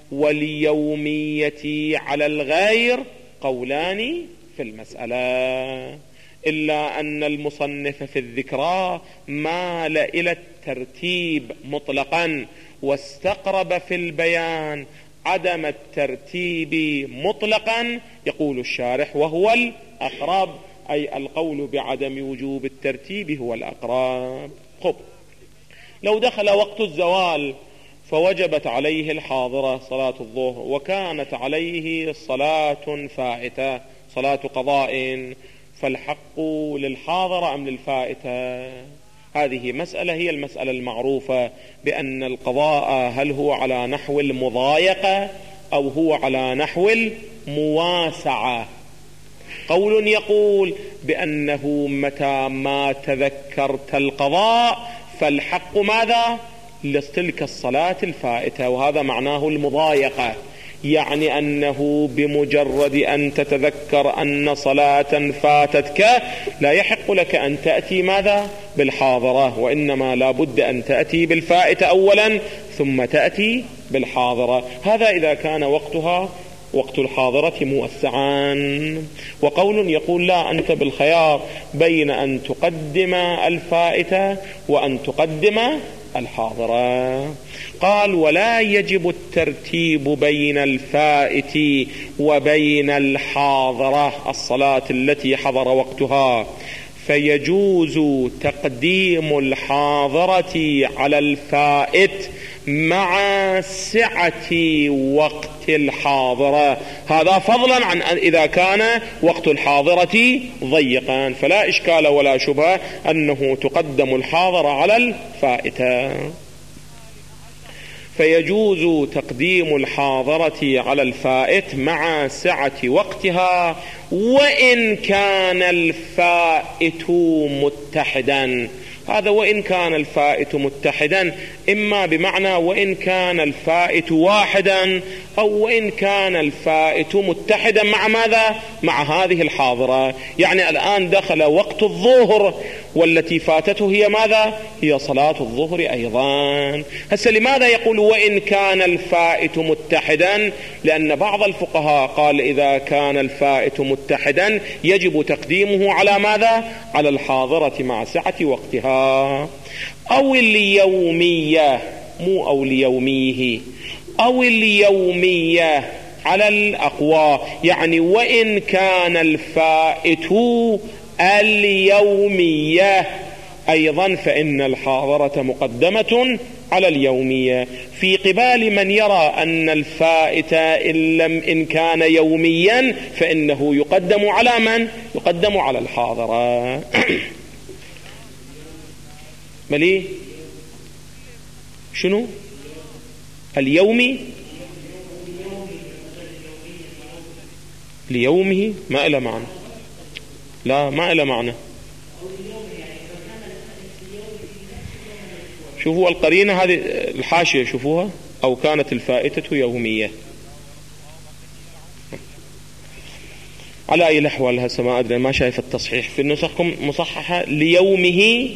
واليومية على الغير قولان في المسألة، إلا أن المصنف في الذكرى مال إلى الترتيب مطلقا، واستقرب في البيان عدم الترتيب مطلقا. يقول الشارح وهو الأقرب، أي القول بعدم وجوب الترتيب هو الأقرب. خب، لو دخل وقت الزوال فوجبت عليه الحاضرة صلاة الظهر، وكانت عليه صلاة فائتة صلاة قضاء، فالحق للحاضرة أم للفائتة؟ هذه مسألة هي المسألة المعروفة بأن القضاء هل هو على نحو المضايقة أو هو على نحو المواسعة. قول يقول بأنه متى ما تذكرت القضاء فالحق ماذا؟ لتلك الصلاة الفائتة، وهذا معناه المضايقة، يعني أنه بمجرد أن تتذكر أن صلاة فاتتك لا يحق لك أن تأتي ماذا؟ بالحاضرة، وإنما لا بد أن تأتي بالفائتة أولا ثم تأتي بالحاضرة. هذا إذا كان وقتها وقت الحاضرة موسعان. وقول يقول لا، أنت بالخيار بين أن تقدم الفائتة وأن تقدم الحاضرة. قال ولا يجب الترتيب بين الفائت وبين الحاضرة الصلاة التي حضر وقتها، فيجوز تقديم الحاضرة على الفائت مع سعة وقت الحاضرة، هذا فضلا عن إذا كان وقت الحاضرة ضيقا، فلا إشكال ولا شبهة أنه تقدم الحاضرة على الفائتة. فيجوز تقديم الحاضرة على الفائت مع سعة وقتها وإن كان الفائت متحدا. هذا وإن كان الفائت متحدا، إما بمعنى وإن كان الفائت واحدا، أو وإن كان الفائت متحدا مع ماذا؟ مع هذه الحاضرة. يعني الآن دخل وقت الظهر والتي فاتته هي ماذا؟ هي صلاة الظهر أيضا. هسه لماذا يقول وإن كان الفائت متحدا؟ لأن بعض الفقهاء قال إذا كان الفائت متحدا يجب تقديمه على ماذا؟ على الحاضرة مع سعة وقتها. أو اليومية، مو أو ليوميه، أو اليومية على الأقوى، يعني وإن كان الفائت اليومية أيضا فإن الحاضرة مقدمة على اليومية، في قبال من يرى أن الفائت إن لم إن كان يوميا فإنه يقدم على من؟ يقدم على الحاضرة. ملي شنو اليومي؟ ليومه ما إلى معنى، لا ما إلى معنى. شوفوا القرينة هذه الحاشية، شوفوها، أو كانت الفائتة يومية. على أي الأحوال هسه ما أدري، ما شايف التصحيح في نسخكم مصححة ليومه.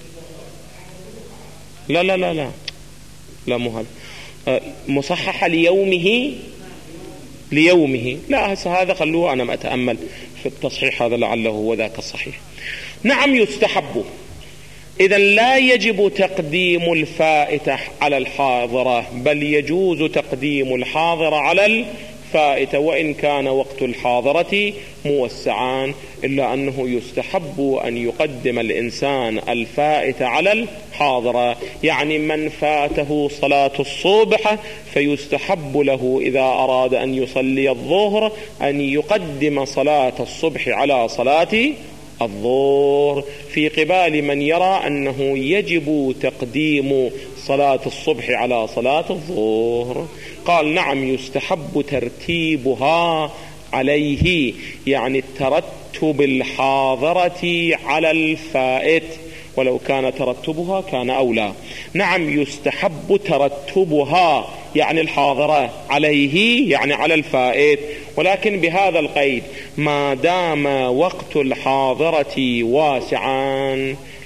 لا لا لا لا لا مو هذا، مصححة ليومه ليومه. لا هسه هذا خلوه أنا ما أتأمل في التصحيح هذا لعله هو ذاك الصحيح. نعم يستحب، إذا لا يجب تقديم الفائتة على الحاضرة، بل يجوز تقديم الحاضرة على الفائتة وإن كان وقت الحاضرة موسعان، إلا أنه يستحب أن يقدم الإنسان الفائتة على الحاضرة. يعني من فاته صلاة الصبح فيستحب له إذا أراد أن يصلي الظهر أن يقدم صلاة الصبح على صلاة الظهر، في قبال من يرى أنه يجب تقديم صلاة الصبح على صلاة الظهر. قال نعم يستحب ترتيبها عليه، يعني ترتب الحاضرة على الفائت، ولو كان ترتبها كان أولى. نعم يستحب ترتبها يعني الحاضرة عليه يعني على الفائت، ولكن بهذا القيد ما دام وقت الحاضرة واسعا،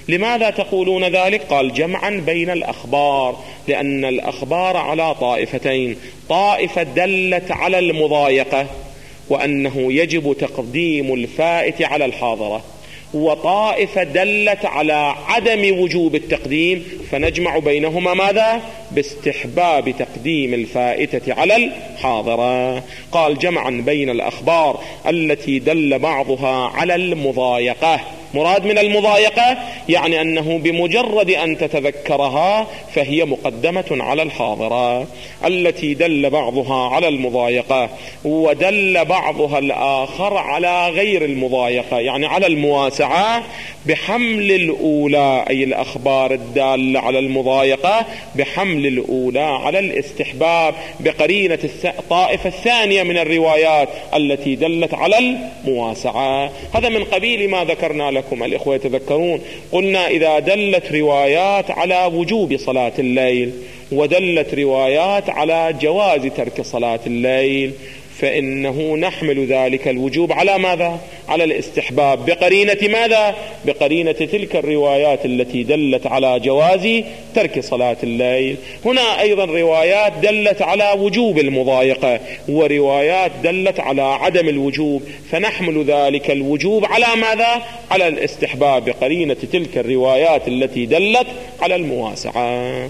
لماذا تقولون ذلك؟ قال جمعا بين الأخبار، لأن الأخبار على طائفتين، طائفة دلت على المضايقة وأنه يجب تقديم الفائت على الحاضرة، وطائفة دلت على عدم وجوب التقديم، فنجمع بينهما ماذا؟ باستحباب تقديم الفائتة على الحاضرة. قال جمعا بين الأخبار التي دل بعضها على المضايقة. مراد من المضايقة يعني أنه بمجرد أن تتذكرها فهي مقدمة على الحاضرة. التي دل بعضها على المضايقة ودل بعضها الآخر على غير المضايقة، يعني على المواسعة، بحمل الأولى أي الأخبار الدالة على المضايقة بحمل الأولى على الاستحباب بقرينة الطائفة الثانية من الروايات التي دلت على المواسعة. هذا من قبيل ما ذكرنا لكم الإخوة يتذكرون، قلنا إذا دلت روايات على وجوب صلاة الليل ودلت روايات على جواز ترك صلاة الليل فإنه نحمل ذلك الوجوب على ماذا؟ على الاستحباب بقرينة ماذا؟ بقرينة تلك الروايات التي دلت على جواز ترك صلاة الليل. هنا أيضا روايات دلت على وجوب المضايقة وروايات دلت على عدم الوجوب، فنحمل ذلك الوجوب على ماذا؟ على الاستحباب بقرينة تلك الروايات التي دلت على المواسعة.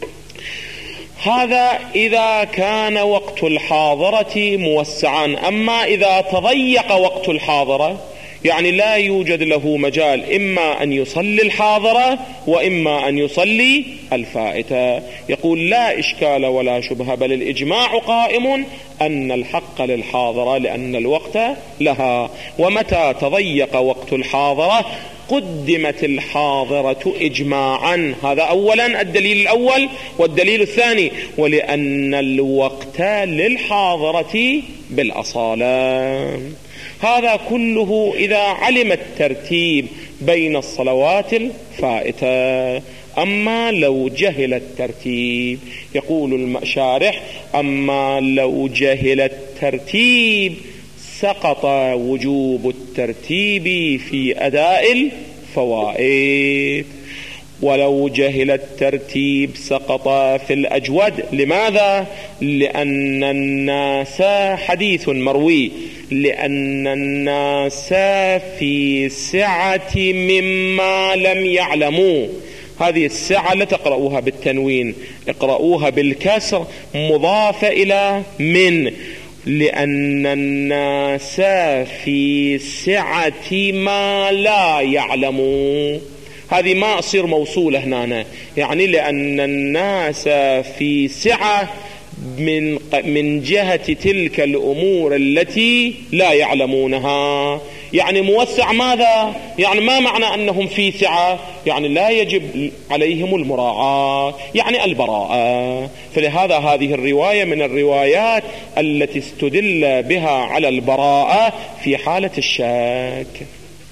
هذا إذا كان وقت الحاضرة موسعا. أما إذا تضيق وقت الحاضرة يعني لا يوجد له مجال إما أن يصلي الحاضرة وإما أن يصلي الفائتة، يقول لا إشكال ولا شبهة، بل الإجماع قائم أن الحق للحاضرة لأن الوقت لها. ومتى تضيق وقت الحاضرة قدمت الحاضرة إجماعا. هذا أولا الدليل الأول. والدليل الثاني ولأن الوقت للحاضرة بالأصالة. هذا كله إذا علم الترتيب بين الصلوات الفائتة. أما لو جهل الترتيب، يقول الشارح أما لو جهل الترتيب سقط وجوب الترتيب في أداء الفوائد. ولو جهل الترتيب سقط في الأجود. لماذا؟ لأن الناس حديث مروي لأن الناس في سعة مما لم يعلموا. هذه السعة لا تقرأوها بالتنوين، اقرأوها بالكسر مضافة إلى من، لأن الناس في سعة ما لا يعلموا. هذه ما أصير موصولة هنا، يعني لأن الناس في سعة من من جهة تلك الأمور التي لا يعلمونها. يعني موسع ماذا؟ يعني ما معنى أنهم في سعة؟ يعني لا يجب عليهم المراعاة، يعني البراءة. فلهذا هذه الرواية من الروايات التي استدل بها على البراءة في حالة الشك.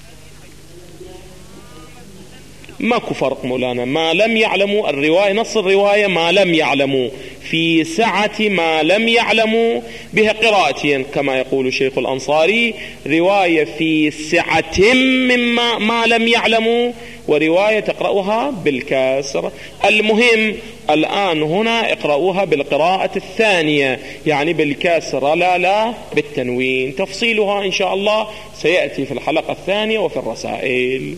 ماكو فرق مولانا، ما لم يعلموا الرواية، نص الرواية ما لم يعلموا، في سعة ما لم يعلموا بها قراءتين كما يقول شيخ الأنصاري، رواية في سعة مما ما لم يعلموا، ورواية تقرأها بالكسر. المهم الآن هنا اقرأوها بالقراءة الثانية، يعني بالكسر لا لا بالتنوين. تفصيلها إن شاء الله سيأتي في الحلقة الثانية وفي الرسائل.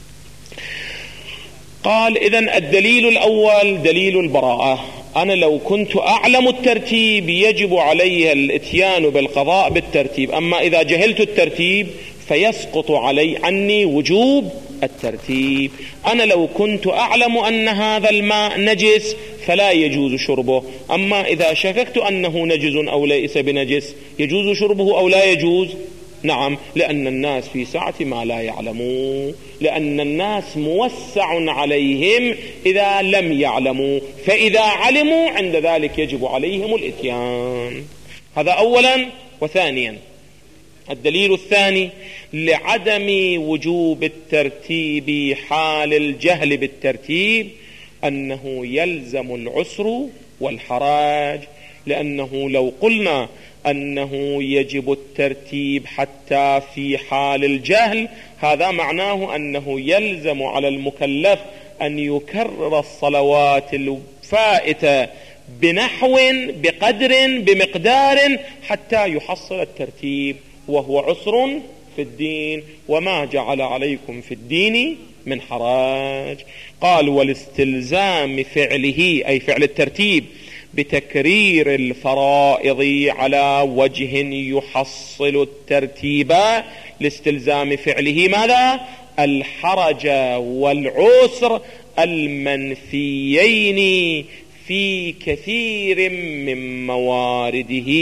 قال إذن الدليل الأول دليل البراءة. أنا لو كنت أعلم الترتيب يجب علي الاتيان بالقضاء بالترتيب، أما إذا جهلت الترتيب فيسقط علي عني وجوب الترتيب. أنا لو كنت أعلم أن هذا الماء نجس فلا يجوز شربه، أما إذا شككت أنه نجس أو ليس بنجس يجوز شربه أو لا يجوز؟ نعم، لأن الناس في سعة ما لا يعلمون، لأن الناس موسع عليهم إذا لم يعلموا، فإذا علموا عند ذلك يجب عليهم الإتيان. هذا أولا. وثانيا الدليل الثاني لعدم وجوب الترتيب حال الجهل بالترتيب أنه يلزم العسر والحراج، لأنه لو قلنا أنه يجب الترتيب حتى في حال الجهل، هذا معناه أنه يلزم على المكلف أن يكرر الصلوات الفائتة بنحو بقدر بمقدار حتى يحصل الترتيب، وهو عسر في الدين، وما جعل عليكم في الدين من حرج. قال والاستلزام فعله أي فعل الترتيب بتكرير الفرائض على وجه يحصل الترتيب، لاستلزام فعله ماذا؟ الحرج والعسر المنفيين في كثير من موارده.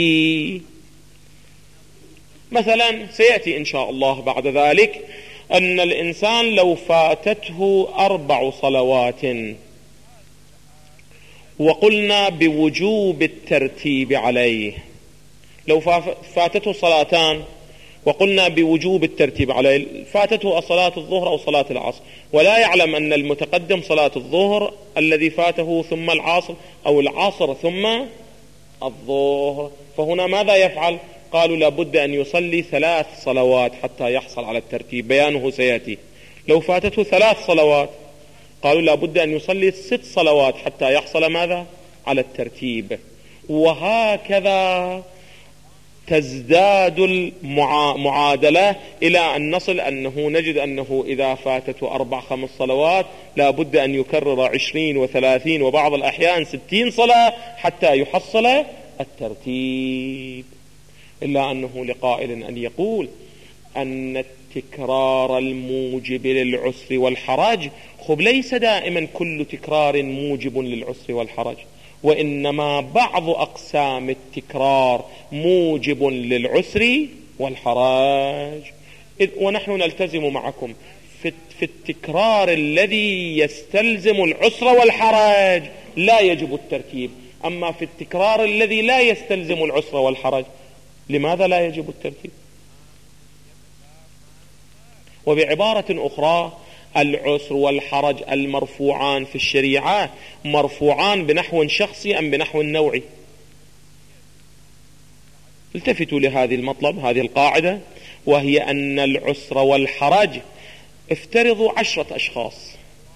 مثلا سيأتي إن شاء الله بعد ذلك أن الإنسان لو فاتته أربع صلوات وقلنا بوجوب الترتيب عليه، لو فاتته صلاتان وقلنا بوجوب الترتيب عليه، فاتته صلاة الظهر أو صلاة العصر، ولا يعلم أن المتقدم صلاة الظهر الذي فاته ثم العصر، أو العصر ثم الظهر، فهنا ماذا يفعل؟ قالوا لابد أن يصلي ثلاث صلوات حتى يحصل على الترتيب، بيانه سيأتي. لو فاتته ثلاث صلوات قالوا لابد أن يصلي ست صلوات حتى يحصل ماذا؟ على الترتيب. وهكذا تزداد المعادلة إلى أن نصل أنه نجد أنه إذا فاتته أربع خمس صلوات لابد أن يكرر عشرين وثلاثين وبعض الأحيان ستين صلاة حتى يحصل الترتيب. إلا أنه لقائل أن يقول أن التكرار الموجب للعسر والحرج، خب ليس دائما كل تكرار موجب للعسر والحرج، وإنما بعض أقسام التكرار موجب للعسر والحرج. ونحن نلتزم معكم في التكرار الذي يستلزم العسر والحرج لا يجب الترتيب، أما في التكرار الذي لا يستلزم العسر والحرج لماذا لا يجب الترتيب؟ وبعبارة أخرى العسر والحرج المرفوعان في الشريعة مرفوعان بنحو شخصي أم بنحو نوعي؟ التفتوا لهذه المطلب، هذه القاعدة، وهي أن العسر والحرج افترضوا عشرة أشخاص،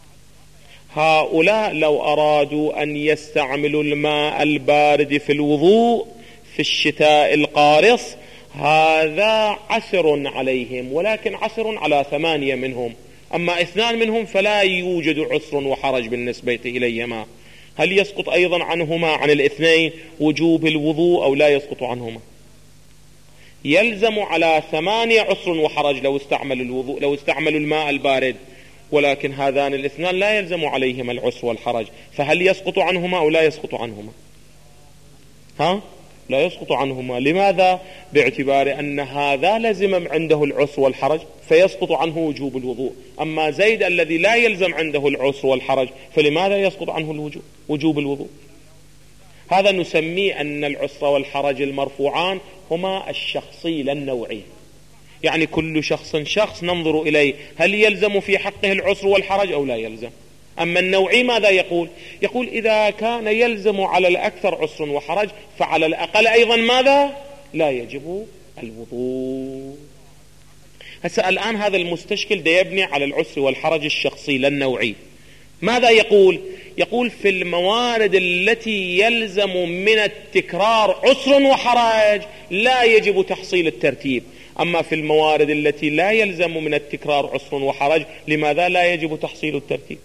هؤلاء لو أرادوا أن يستعملوا الماء البارد في الوضوء في الشتاء القارص هذا عسر عليهم، ولكن عسر على ثمانية منهم، أما اثنان منهم فلا يوجد عسر وحرج بالنسبة إليهما. هل يسقط أيضا عنهما عن الاثنين وجوب الوضوء أو لا يسقط عنهما؟ يلزم على ثمانية عسر وحرج لو استعملوا الوضوء لو استعملوا الماء البارد، ولكن هذان الاثنان لا يلزم عليهما العسر والحرج، فهل يسقط عنهما أو لا يسقط عنهما؟ ها؟ لا يسقط عنهما. لماذا؟ باعتبار أن هذا لزم عنده العسر والحرج فيسقط عنه وجوب الوضوء، أما زيد الذي لا يلزم عنده العسر والحرج فلماذا يسقط عنه الوجوب وجوب الوضوء؟ هذا نسميه أن العسر والحرج المرفوعان هما الشخصي لا النوعي، يعني كل شخص شخص ننظر إليه هل يلزم في حقه العسر والحرج أو لا يلزم. أما النوعي ماذا يقول؟ يقول إذا كان يلزم على الأكثر عسر وحرج فعلى الأقل أيضا ماذا؟ لا يجب الوضوء. هسه الآن هذا المستشكل ده يبني على العسر والحرج الشخصي لا النوعي. ماذا يقول؟ يقول في الموارد التي يلزم من التكرار عسر وحرج لا يجب تحصيل الترتيب، أما في الموارد التي لا يلزم من التكرار عسر وحرج لماذا لا يجب تحصيل الترتيب؟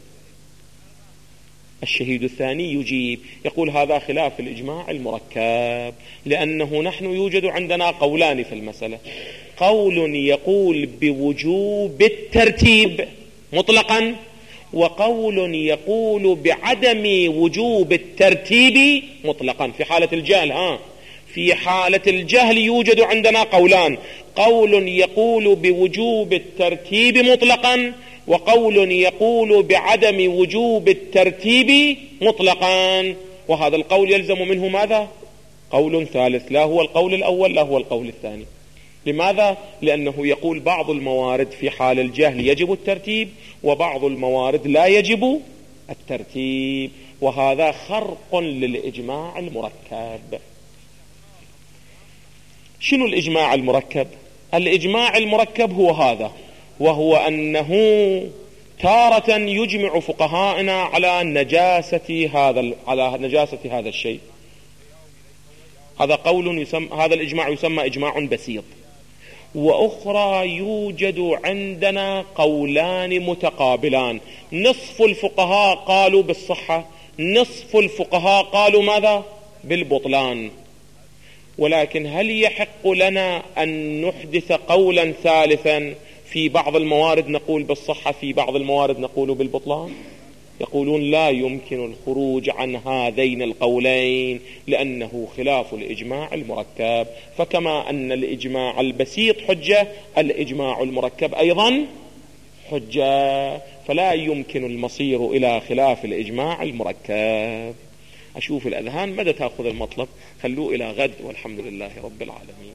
الشهيد الثاني يجيب يقول هذا خلاف الإجماع المركب، لأنه نحن يوجد عندنا قولان في المسألة، قول يقول بوجوب الترتيب مطلقا، وقول يقول بعدم وجوب الترتيب مطلقا في حالة الجهل. ها في حالة الجهل يوجد عندنا قولان، قول يقول بوجوب الترتيب مطلقا، وقول يقول بعدم وجوب الترتيب مطلقا، وهذا القول يلزم منه ماذا؟ قول ثالث، لا هو القول الأول لا هو القول الثاني. لماذا؟ لأنه يقول بعض الموارد في حال الجهل يجب الترتيب وبعض الموارد لا يجب الترتيب، وهذا خرق للإجماع المركب. شنو الإجماع المركب؟ الإجماع المركب هو هذا، وهو أنه تارة يجمع فقهاءنا على نجاسة هذا على نجاسة هذا الشيء. هذا قول يسمى، هذا الإجماع يسمى إجماع بسيط. وأخرى يوجد عندنا قولان متقابلان، نصف الفقهاء قالوا بالصحة، نصف الفقهاء قالوا ماذا؟ بالبطلان. ولكن هل يحق لنا أن نحدث قولا ثالثا؟ في بعض الموارد نقول بالصحة، في بعض الموارد نقول بالبطلان. يقولون لا يمكن الخروج عن هذين القولين لأنه خلاف الإجماع المركب. فكما أن الإجماع البسيط حجة، الإجماع المركب أيضا حجة، فلا يمكن المصير إلى خلاف الإجماع المركب. أشوف الأذهان مدى تأخذ المطلب، خلوه إلى غد، والحمد لله رب العالمين.